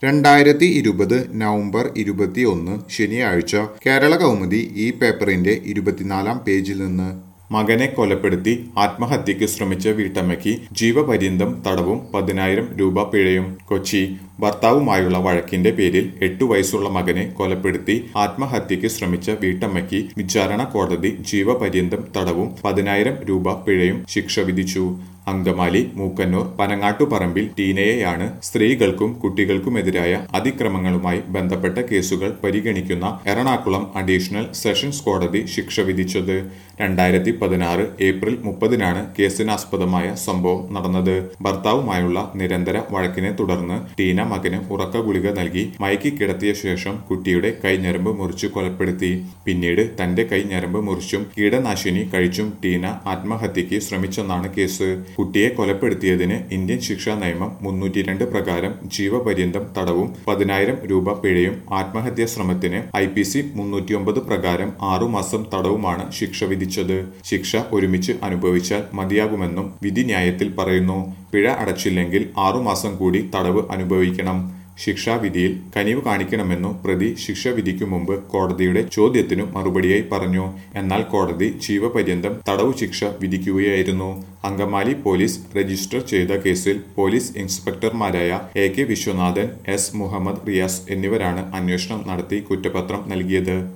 2020 November 21 ശനിയാഴ്ച കേരള കൗമുദി ഈ പേപ്പറിന്റെ 24-ാം പേജിൽ നിന്ന് മകനെ കൊലപ്പെടുത്തി ആത്മഹത്യക്ക് ശ്രമിച്ച വീട്ടമ്മയ്ക്ക് ജീവപര്യന്തം തടവും 10,000 രൂപ പിഴയും. കൊച്ചി ഭർത്താവുമായുള്ള വഴക്കിന്റെ പേരിൽ 8 വയസ്സുള്ള മകനെ കൊലപ്പെടുത്തി ആത്മഹത്യക്ക് ശ്രമിച്ച വീട്ടമ്മയ്ക്ക് വിചാരണ കോടതി ജീവപര്യന്തം തടവും 10,000 രൂപ പിഴയും ശിക്ഷ വിധിച്ചു. അങ്കമാലി മൂക്കന്നൂർ പനങ്ങാട്ടുപറമ്പിൽ ടീനയെയാണ് സ്ത്രീകൾക്കും കുട്ടികൾക്കുമെതിരായ അതിക്രമങ്ങളുമായി ബന്ധപ്പെട്ട കേസുകൾ പരിഗണിക്കുന്ന എറണാകുളം അഡീഷണൽ സെഷൻസ് കോടതി ശിക്ഷ വിധിച്ചത്. 2016 ഏപ്രിൽ 30-നാണ് കേസിനാസ്പദമായ സംഭവം നടന്നത്. ഭർത്താവുമായുള്ള നിരന്തര വഴക്കിനെ തുടർന്ന് ടീന മകന് ഉറക്ക ഗുളിക നൽകി മയക്കി കിടത്തിയ ശേഷം കുട്ടിയുടെ കൈഞ്ഞരമ്പ് മുറിച്ചു കൊലപ്പെടുത്തി. പിന്നീട് തന്റെ കൈഞ്ഞരമ്പ് മുറിച്ചും കീടനാശിനി കഴിച്ചും ടീന ആത്മഹത്യക്ക് ശ്രമിച്ചെന്നാണ് കേസ്. കുട്ടിയെ കൊലപ്പെടുത്തിയതിന് ഇന്ത്യൻ ശിക്ഷാ നിയമം 302 പ്രകാരം ജീവപര്യന്തം തടവും 10,000 രൂപ പിഴയും, ആത്മഹത്യാ ശ്രമത്തിന് IPC 309 പ്രകാരം 6 മാസം തടവുമാണ് ശിക്ഷ വിധിച്ചത്. ശിക്ഷ ഒരുമിച്ച് അനുഭവിച്ചാൽ മതിയാകുമെന്നും വിധിന്യായത്തിൽ പറയുന്നു. പിഴ അടച്ചില്ലെങ്കിൽ 6 മാസം കൂടി തടവ് അനുഭവിക്കണം. ശിക്ഷാവിധിയിൽ കനിവ് കാണിക്കണമെന്നു പ്രതി ശിക്ഷ വിധിക്കു മുമ്പ് കോടതിയുടെ ചോദ്യത്തിനു മറുപടിയായി പറഞ്ഞു. എന്നാൽ കോടതി ജീവപര്യന്തം തടവു ശിക്ഷ വിധിക്കുകയായിരുന്നു. അങ്കമാലി പോലീസ് രജിസ്റ്റർ ചെയ്ത കേസിൽ പോലീസ് ഇൻസ്പെക്ടർമാരായ AK വിശ്വനാഥൻ, S മുഹമ്മദ് റിയാസ് എന്നിവരാണ് അന്വേഷണം നടത്തി കുറ്റപത്രം നൽകിയത്.